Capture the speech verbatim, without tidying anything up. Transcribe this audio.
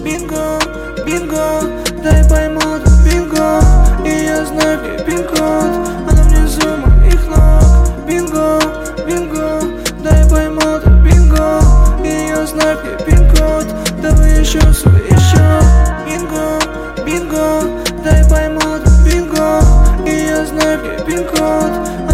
бинго, бинго, дай поймут, бинго. И я знаю, где пин-код, она внизу моих ног. Бинго, бинго, дай поймут, бинго. И я знаю, где пин-код, давай еще свой еще. Бинго, бинго, дай поймут, бинго. И я знаю, где пин-код,